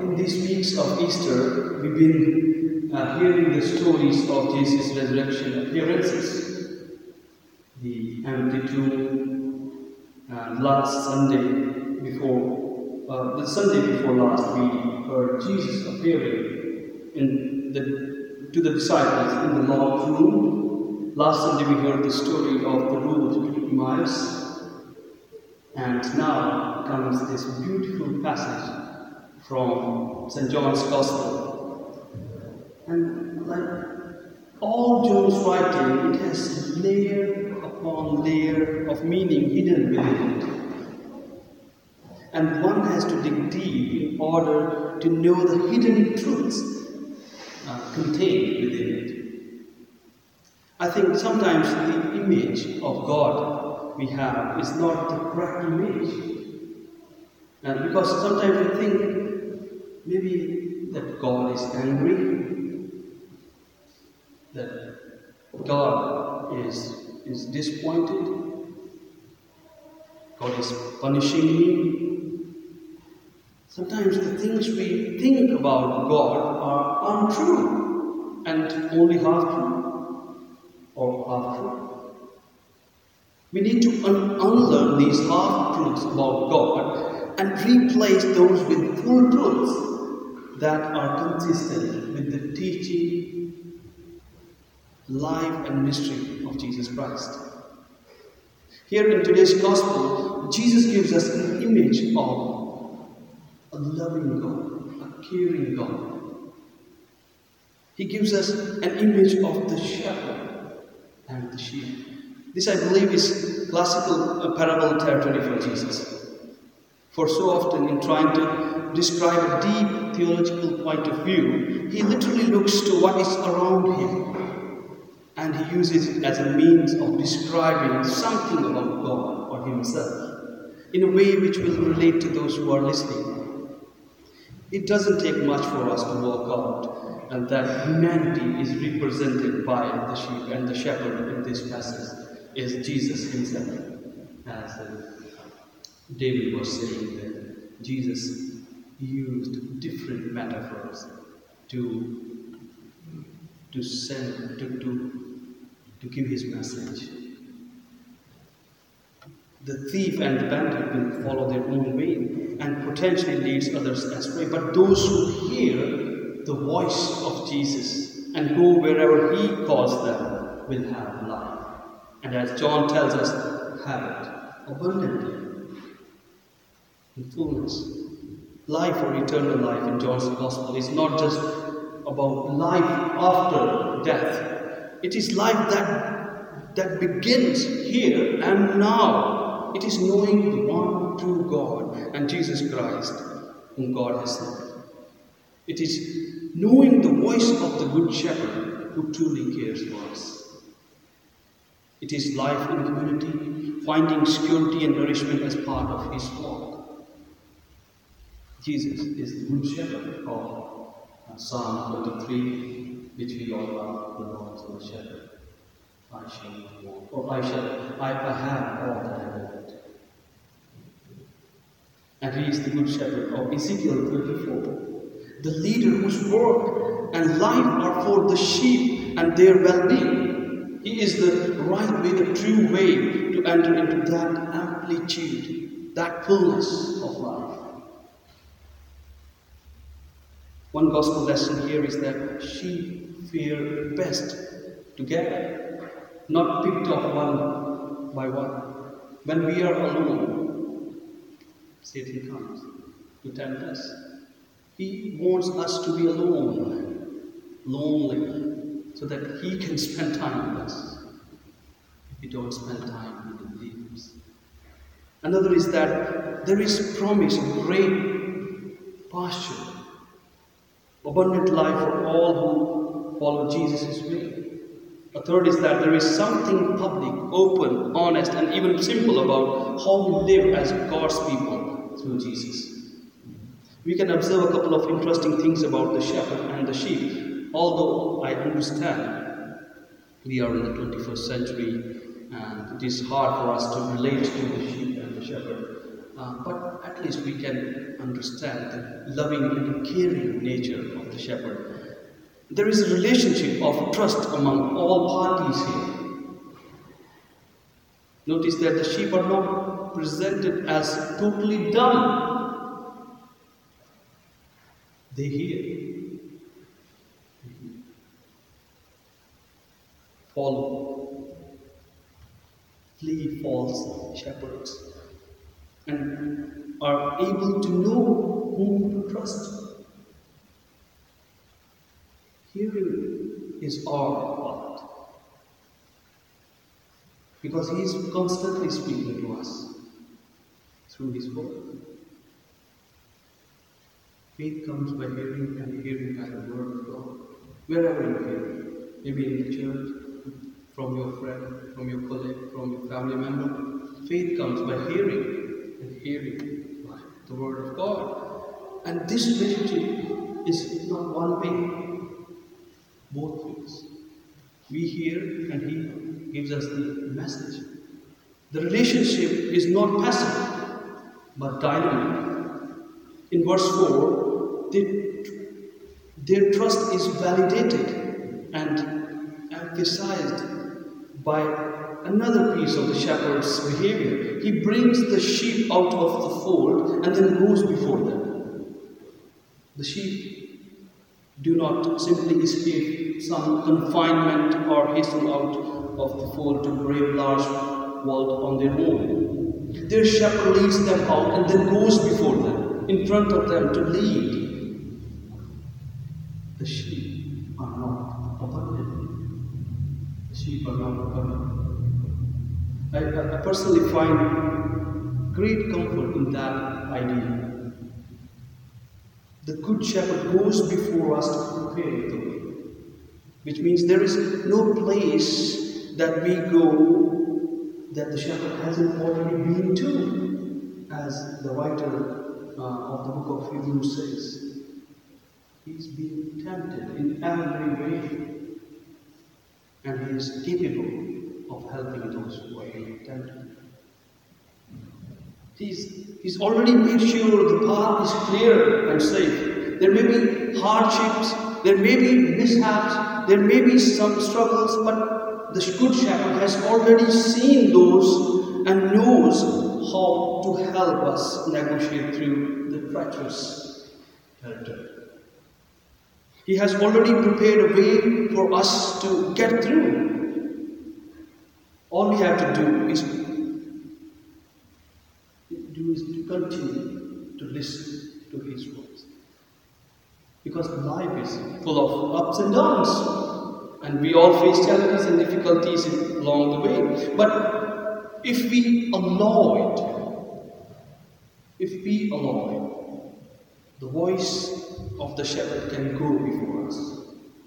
in these weeks of Easter, we've been hearing the stories of Jesus' resurrection appearances. The empty tomb, and last Sunday before, the Sunday before last, we heard Jesus appearing to the disciples in the Lord's room. Last Sunday we heard the story of the road to Emmaus. And now comes this beautiful passage from St. John's Gospel. And like all John's writing, it has layer upon layer of meaning hidden within it. And one has to dig deep in order to know the hidden truths contained within it. I think sometimes the image of God we have is not the correct image. And because sometimes we think maybe that God is angry, that God is disappointed, God is punishing me. Sometimes the things we think about God are untrue and only half true or half true. We need to unlearn these half-truths about God and replace those with full truths that are consistent with the teaching, life and mystery of Jesus Christ. Here in today's Gospel, Jesus gives us an image of a loving God, a caring God. He gives us an image of the shepherd and the sheep. This, I believe, is classical parable territory for Jesus. For so often, in trying to describe a deep theological point of view, he literally looks to what is around him, and he uses it as a means of describing something about God or himself, in a way which will relate to those who are listening. It doesn't take much for us to work out, and that humanity is represented by the sheep and the shepherd in this passage is Jesus himself. As David was saying that Jesus used different metaphors to give his message. The thief and the bandit will follow their own way and potentially leads others astray. But those who hear the voice of Jesus and go wherever he calls them will have life. And as John tells us, have it abundantly, in fullness. Life or eternal life in John's Gospel is not just about life after death. It is life that begins here and now. It is knowing the one true God and Jesus Christ, whom God has sent. It is knowing the voice of the Good Shepherd who truly cares for us. It is life in community, finding security and nourishment as part of his flock. Jesus is the Good Shepherd of Psalm 23, which we all love, the Lord is my shepherd. I shall not want, or I have all that I want. And he is the Good Shepherd of Ezekiel 34, the leader whose work and life are for the sheep and their well-being. He is the right way, the true way to enter into that amplitude, that fullness of life. One gospel lesson here is that sheep fear best together, not picked off one by one. When we are alone, Satan comes to tempt us. He wants us to be alone, lonely, so that he can spend time with us. If we don't spend time, he will leave us. Another is that there is promise of great pasture, abundant life for all who follow Jesus' way. A third is that there is something public, open, honest, and even simple about how we live as God's people through Jesus. We can observe a couple of interesting things about the shepherd and the sheep. Although I understand we are in the 21st century and it is hard for us to relate to the sheep and the shepherd but at least we can understand the loving and caring nature of the shepherd. There is a relationship of trust among all parties here. Notice that the sheep are not presented as totally dumb. They hear, follow, flee false shepherds, and are able to know whom to trust. Hearing is our part, because He is constantly speaking to us through His word. Faith comes by hearing, and hearing by the word of God. Wherever you hear, maybe in the church, from your friend, from your colleague, from your family member, faith comes by hearing, and hearing by the word of God. And this relationship is not one way, both ways. We hear, and He gives us the message. The relationship is not passive, but dynamic. In verse 4, their trust is validated and emphasized by another piece of the shepherd's behavior. He brings the sheep out of the fold and then goes before them. The sheep do not simply escape some confinement or hasten out of the fold to brave large world on their own. Their shepherd leads them out and then goes before them, in front of them to lead. The sheep are not abandoned. The sheep are not abandoned. I personally find great comfort in that idea. The Good Shepherd goes before us to prepare the way, which means there is no place that we go that the shepherd hasn't already been to, as the writer of the book of Hebrews says. He's been tempted in every way, and He is capable of helping those who are being tempted. He's already made sure the path is clear and safe. There may be hardships, there may be mishaps, there may be some struggles, but the Good Shepherd has already seen those and knows how to help us negotiate through the treacherous territory. He has already prepared a way for us to get through. All we have to do is to continue to listen to His words. Because life is full of ups and downs, and we all face challenges and difficulties along the way. But if we allow it, the voice of the shepherd can go before us.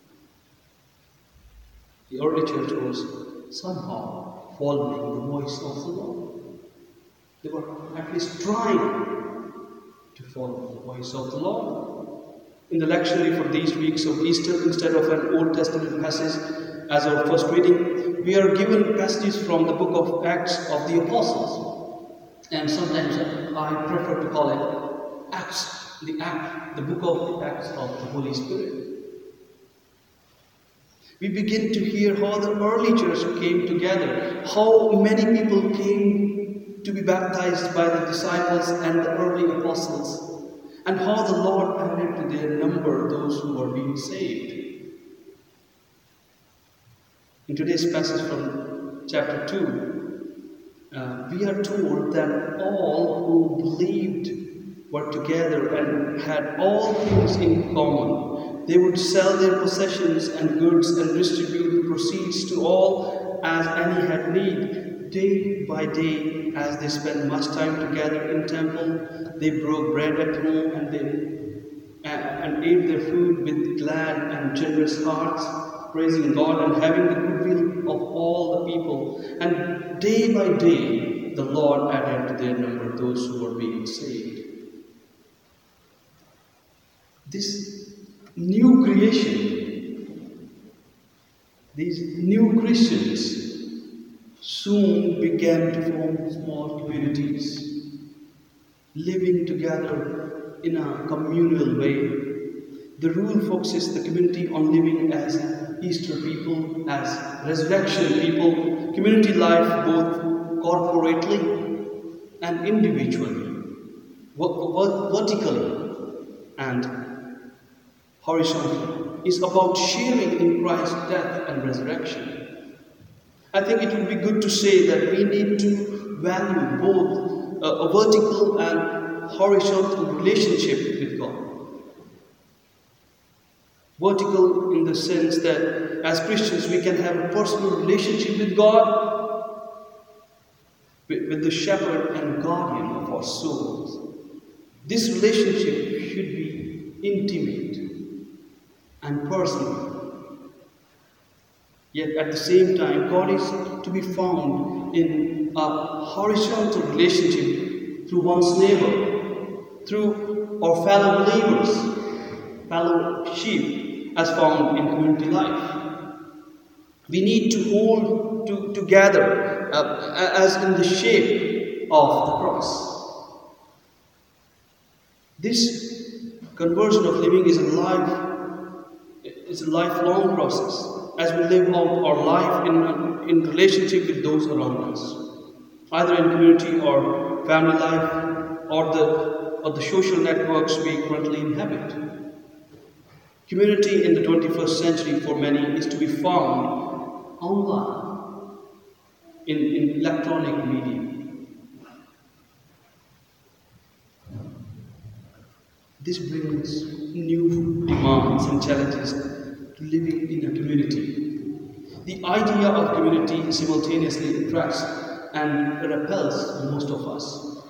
The early church was somehow following the voice of the Lord. They were at least trying to follow the voice of the Lord. In the lectionary for these weeks of Easter, instead of an Old Testament passage as our first reading, we are given passages from the book of Acts of the Apostles. And sometimes I prefer to call it Acts, the book of the Acts of the Holy Spirit. We begin to hear how the early church came together, how many people came to be baptized by the disciples and the early apostles, and how the Lord added to their number those who were being saved. In today's passage from chapter 2, we are told that all who believed were together and had all things in common. They would sell their possessions and goods and distribute the proceeds to all as any had need. Day by day, as they spent much time together in temple, they broke bread at home and ate their food with glad and generous hearts, praising God and having the goodwill of all the people. And day by day, the Lord added to their number those who were being saved. This new creation, these new Christians, soon began to form small communities. living together in a communal way. The rule focuses the community on living as Easter people, as resurrection people, community life both corporately and individually, vertically and horizontally, is about sharing in Christ's death and resurrection. I think it would be good to say that we need to value both a vertical and horizontal relationship with God. Vertical in the sense that as Christians we can have a personal relationship with God, with the shepherd and guardian of our souls. This relationship should be intimate and personal. Yet at the same time, God is to be found in a horizontal relationship through one's neighbor, through our fellow believers, fellow sheep, as found in community life. We need to hold together as in the shape of the cross. This conversion of living is a lifelong process as we live out our life in relationship with those around us, either in community or family life or the social networks we currently inhabit. Community in the 21st century for many is to be found online, in electronic media. This brings new demands and challenges to living in a community. The idea of community simultaneously attracts and repels most of us.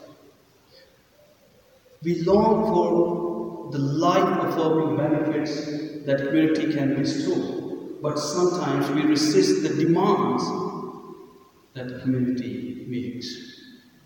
We long for the life-affirming benefits that community can bestow, but sometimes we resist the demands that community makes.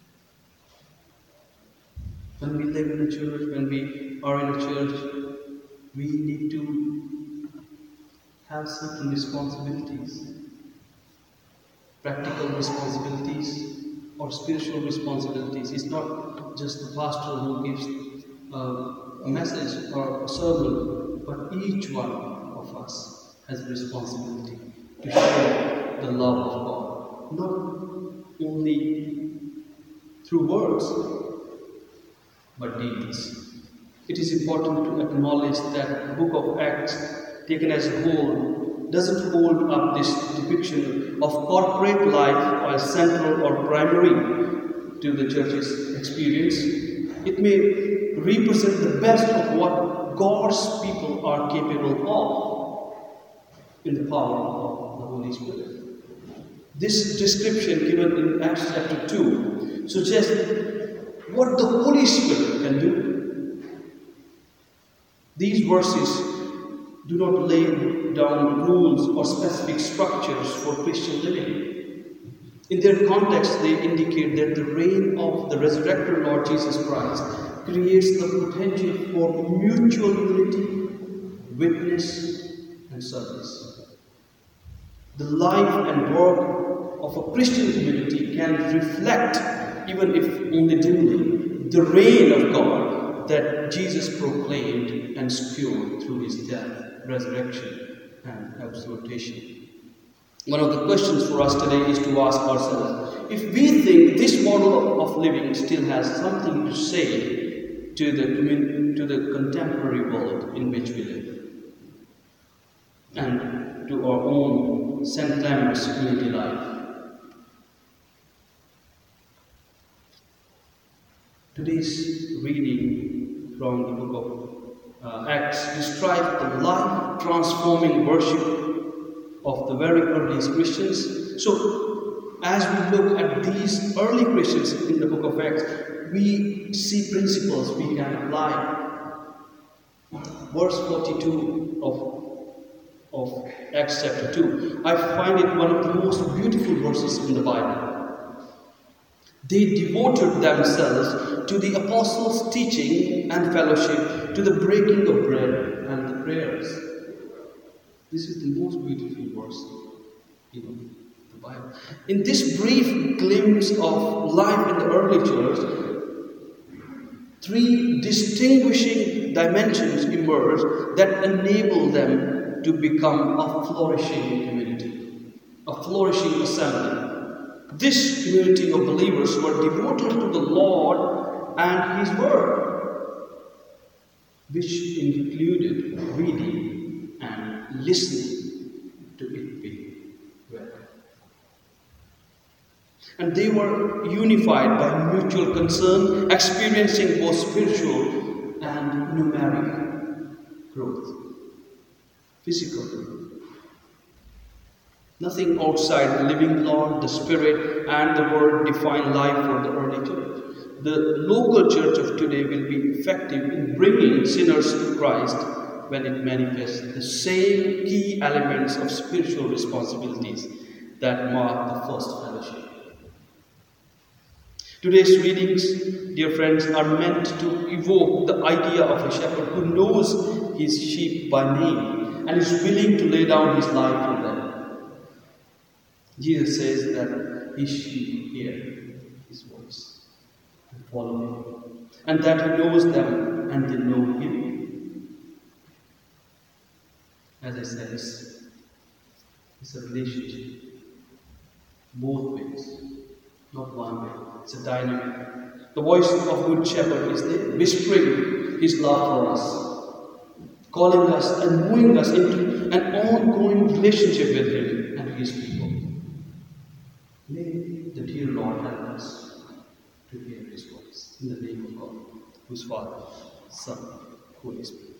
When we live in a church, when we are in a church, we need to have certain responsibilities, practical responsibilities or spiritual responsibilities. It's not just the pastor who gives a message or a sermon, but each one of us has a responsibility to share the love of God, not only through words, but deeds. It is important to acknowledge that the book of Acts, taken as a whole, doesn't hold up this depiction of corporate life as central or primary to the church's experience. It may represent the best of what God's people are capable of in the power of the Holy Spirit. This description given in Acts chapter 2 suggests what the Holy Spirit can do. These verses do not lay down rules or specific structures for Christian living. In their context, they indicate that the reign of the resurrected Lord Jesus Christ creates the potential for mutual unity, witness, and service. The life and work of a Christian community can reflect, even if only dimly, the reign of God that Jesus proclaimed and secured through his death, resurrection, and exaltation. One of the questions for us today is to ask ourselves, if we think this model of living still has something to say to the contemporary world in which we live, and to our own St. Clement's community life. Today's reading from the book of Acts describes the life-transforming worship of the very earliest Christians. So, as we look at these early Christians in the book of Acts, we see principles we can apply. Verse 42 of Acts chapter 2. I find it one of the most beautiful verses in the Bible. They devoted themselves to the apostles' teaching and fellowship, to the breaking of bread and the prayers. This is the most beautiful verse in the Bible. In this brief glimpse of life in the early church, Three distinguishing dimensions emerge that enable them to become a flourishing community, a flourishing assembly. This community of believers were devoted to the Lord and His Word, which included reading and listening to it being read. And they were unified by mutual concern, experiencing both spiritual and numeric growth, physical growth. Nothing outside the living Lord, the Spirit, and the Word define life for the early church. The local church of today will be effective in bringing sinners to Christ when it manifests the same key elements of spiritual responsibilities that mark the first fellowship. Today's readings, dear friends, are meant to evoke the idea of a shepherd who knows his sheep by name and is willing to lay down his life for them. Jesus says that his sheep hear his voice and follow him, and that he knows them and they know him. As I said, it's a relationship, both ways, not one way. It's a dynamic. The voice of Good Shepherd is there, whispering his love for us, calling us and moving us into an ongoing relationship with him and his people. May the dear Lord help us to hear his voice. In the name of God, whose Father, Son, Holy Spirit.